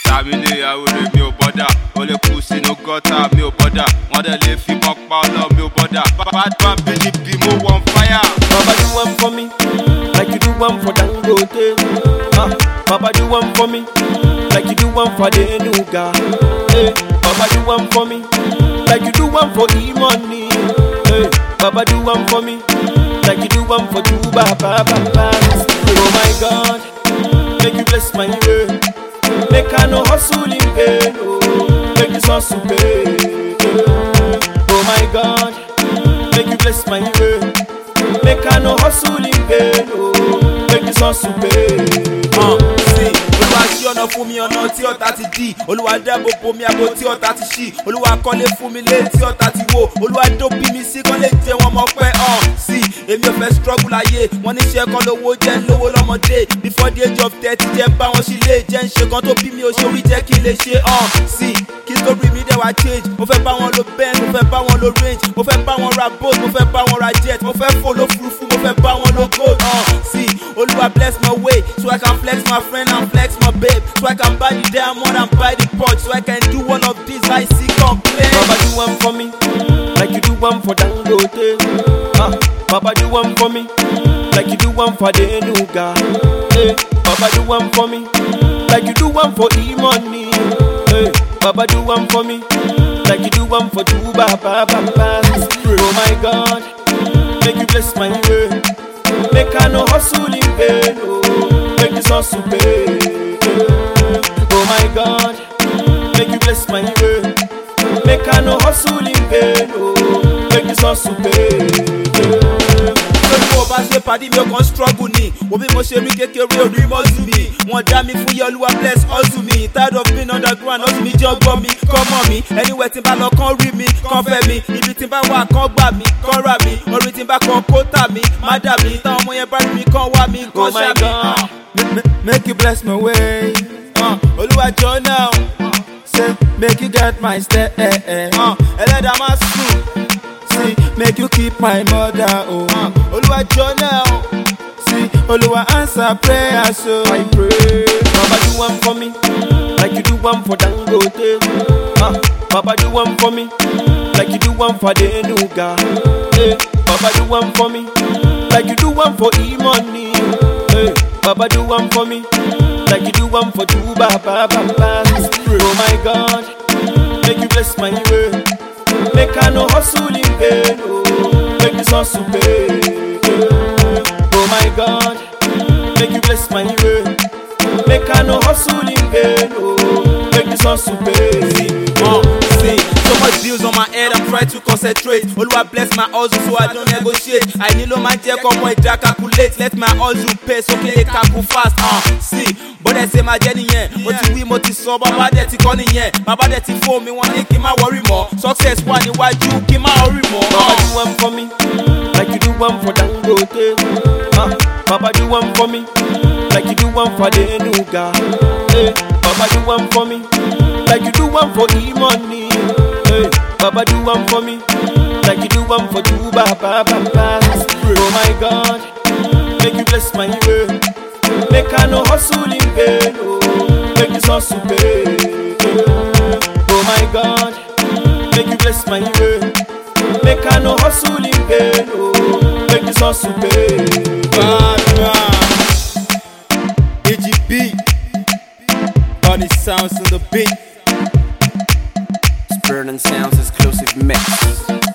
Sàmílì àwòrán mi ò bọ́dà, ó lè kú sínú gọ́tà mi ò bọ́dà, wọ́n dẹ̀ lè fi mọ́ pa ọlọ́ mi ò bọ́dà. Bad man PDP mo on fire. Baba do one for me, like you do one for Dangote. Baba do one for me, like you do one for the Enuga. Hey, Baba do one for me, like you do one for E-Money. Hey, Baba do one for me, like you do one for Juba. Oh my God, make you bless my way. Make I no hustle in vain. Oh, make this hustle pay. Oh my God, make you bless my way. Make I no hustle in vain. Oh, make this hustle pay. See, Olúwa ṣí ọ̀nà fún mi ọ̀nà tí ọ̀tá ti dì. Olúwa dáàbò bò mí àbò tí ọ̀tá ti ṣí. Olúwa kọ́lé fún mi lé tí ọ̀tá ti wó. Olúwa dó bí mi sí kán lè jẹ wọn mọ́ pẹ́ sí. Èmi ò fẹ́ struggle láyé. Wọ́n ní ṣe kán lówó jẹ́ ń lówó lọ́mọdé. Before the age of 30 jẹ́ ń bá wọn sílé. Jẹ́ ń ṣe kan tó bí mi ò ṣe orí jẹ́ kí n lè ṣe sí. Kí story mi dẹ̀ wá change. Mo fẹ́ bá wọn lo Benz, mo fẹ́ bá wọn lo range. Mo fẹ́ bá wọn ra boat, mo fẹ́ bá wọn ra jet. Mo fẹ́ fò lófurufú, mo fẹ́ bá wọn lo gold sí. Olúwa bless my way so I can flex my friend and flex my babe. So I can buy the diamond and buy the Porsche. So I can do all of this I see complain. Baba do one for me, like you do one for Dangote. Baba do one for me, like you do one for the Enuga. Hey, Baba do one for me, like you do one for E-Money. Hey, Baba do one for me, like you do one for Juba. Oh my God, make you bless my way. Make I no hustle in vain. Oh, make this hustle pay. Oh my God, make you bless my way. Make I no hustle in vain. Oh, make this hustle pay. Olúwa bá ṣe pàdé mi ọkàn struggle ni. Wo bí mo ṣe rí kékeré orí mọ́tò mi. Wọ́n dá mi fún yẹ Olúwa bless hustle mi. Tired of being underground, hustle mi jẹ́ ọgbọ́n mi. Kọ́mọ mi, anywhere tí n bá lọ kán rí mi, kán fẹ́ mi. Ibi tí n bá wà kán gbà mí, kán rà mí. Orin tí n bá kán kó tà mí, má dà mí. Táwọn ọmọ yẹn bá rí mi kán wá mi, kán ṣá mi. Make you bless my way. Olúwa jọ̀ọ́ náà. Say, make you get my step. Ẹlẹ́dàá má sùn. See, make you keep my mother. Oh, Olúwa jọ̀ọ́ náà. see, Oluwa answer prayer, so I pray. Baba do one for me, like you do one for Dangote. Baba do one for me, like you do one for the Enuga. Hey, Baba do one for me, like you do one for E-Money. Hey, Baba do one for me, like you do one for Juba. Oh my God, make you bless my way. Make I no hustle in vain. Oh, make this hustle pay. Oh my God, make you bless my way. Make I no hustle in vain. Oh, make this hustle pay. See, so much bills on my head, I'm trying to concentrate. Olúwa bless my hustle so I don't negotiate. Àìní ló máa jẹ́ kọ́mọ ìjà calculate. Let my hustle pay so kí lè calculate fast. See, bọ́dẹ̀ ṣe máa jẹ́ nìyẹn. Mo ti wí, mo ti sọ, bàbá dẹ̀ ti kọ́ nìyẹn. Bàbá dẹ̀ ti fún mi, wọ́n ní kí n má worry mọ́. Success wà níwájú, kí n má worry mọ́. Baba do one for me, like you do one for Dangote. Baba do one for me, like you do one for the Enuga. Hey, Baba do one for me, like you do one for E-Money. Hey, Baba do one for me, like you do one for Juba. Oh my God, make you bless my way. Make I no hustle in vain. Oh, make this hustle pay. Oh my God, make you bless my way. Make I no hustle in vain. Oh, make this hustle pay. Bad man. AGB. Bunny sounds on the beat. Spirit and Sounds exclusive mix.